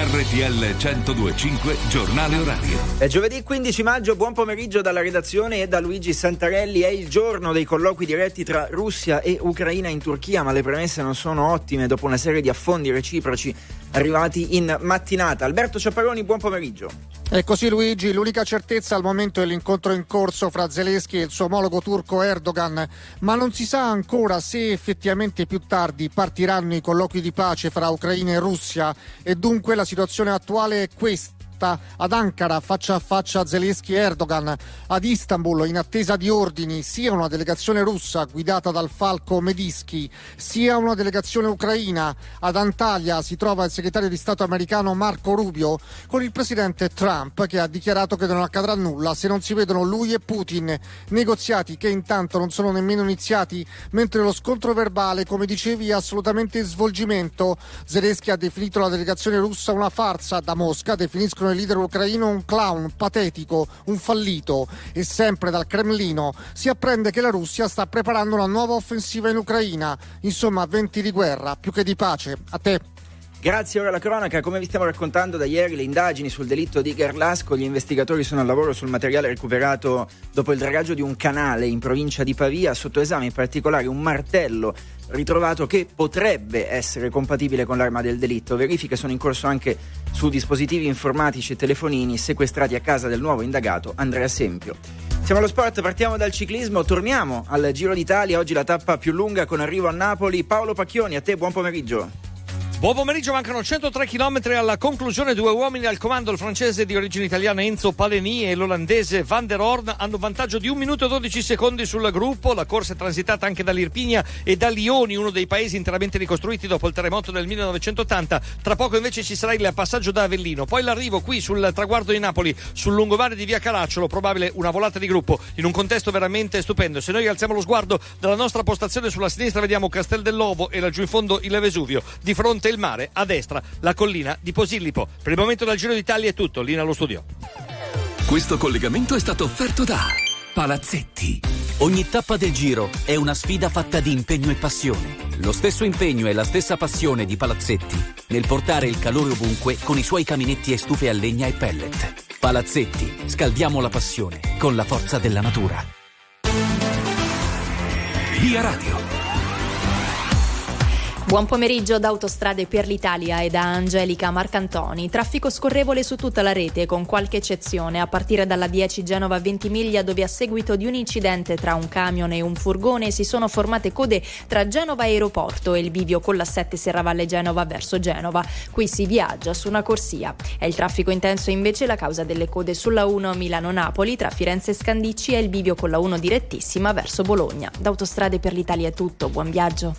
RTL 102.5 Giornale Orario. È giovedì 15 maggio, buon pomeriggio dalla redazione e da Luigi Santarelli. È il giorno dei colloqui diretti tra Russia e Ucraina in Turchia, ma le premesse non sono ottime dopo una serie di affondi reciproci arrivati in mattinata. Alberto Ciapparoni, buon pomeriggio. È così Luigi, l'unica certezza al momento è l'incontro in corso fra Zelensky e il suo omologo turco Erdogan, ma non si sa ancora se effettivamente più tardi partiranno i colloqui di pace fra Ucraina e Russia, e dunque la situazione attuale è questa. Ad Ankara, faccia a faccia Zelensky e Erdogan. Ad Istanbul, in attesa di ordini, sia una delegazione russa guidata dal falco Medisky, sia una delegazione ucraina. Ad Antalya si trova il segretario di Stato americano Marco Rubio con il presidente Trump, che ha dichiarato che non accadrà nulla se non si vedono lui e Putin. Negoziati che intanto non sono nemmeno iniziati, mentre lo scontro verbale, come dicevi, è assolutamente in svolgimento. Zelensky ha definito la delegazione russa una farsa. Da Mosca definiscono il leader ucraino un clown patetico, un fallito, e sempre dal Cremlino si apprende che la Russia sta preparando una nuova offensiva in Ucraina. Insomma, venti di guerra più che di pace. A te. Grazie, ora la cronaca. Come vi stiamo raccontando da ieri, le indagini sul delitto di Garlasco, gli investigatori sono al lavoro sul materiale recuperato dopo il dragaggio di un canale in provincia di Pavia, sotto esame in particolare un martello ritrovato che potrebbe essere compatibile con l'arma del delitto. Verifiche sono in corso anche su dispositivi informatici e telefonini sequestrati a casa del nuovo indagato Andrea Sempio. Siamo allo sport, partiamo dal ciclismo, torniamo al Giro d'Italia, oggi la tappa più lunga con arrivo a Napoli. Paolo Pacchioni, a te buon pomeriggio. Buon pomeriggio, mancano 103 km alla conclusione. Due uomini al comando, il francese di origine italiana Enzo Paleni e l'olandese Van der Horn, hanno vantaggio di 1 minuto e 12 secondi sul gruppo. La corsa è transitata anche dall'Irpinia e da Lioni, uno dei paesi interamente ricostruiti dopo il terremoto del 1980. Tra poco invece ci sarà il passaggio da Avellino, poi l'arrivo qui sul traguardo di Napoli, sul lungomare di via Caracciolo, probabile una volata di gruppo in un contesto veramente stupendo. Se noi alziamo lo sguardo dalla nostra postazione, sulla sinistra vediamo Castel dell'Ovo e laggiù in fondo il Vesuvio, di fronte il mare, a destra la collina di Posillipo. Per il momento dal Giro d'Italia è tutto, linea allo studio. Questo collegamento è stato offerto da Palazzetti. Ogni tappa del Giro è una sfida fatta di impegno e passione. Lo stesso impegno e la stessa passione di Palazzetti nel portare il calore ovunque con i suoi caminetti e stufe a legna e pellet. Palazzetti, scaldiamo la passione con la forza della natura. Via Radio. Buon pomeriggio da Autostrade per l'Italia e da Angelica Marcantoni. Traffico scorrevole su tutta la rete, con qualche eccezione, a partire dalla 10 Genova-Ventimiglia, dove a seguito di un incidente tra un camion e un furgone si sono formate code tra Genova Aeroporto e il bivio con la 7 Serravalle Genova verso Genova. Qui si viaggia su una corsia. È il traffico intenso invece la causa delle code sulla 1 Milano-Napoli tra Firenze e Scandicci e il bivio con la 1 direttissima verso Bologna. Da Autostrade per l'Italia è tutto, buon viaggio.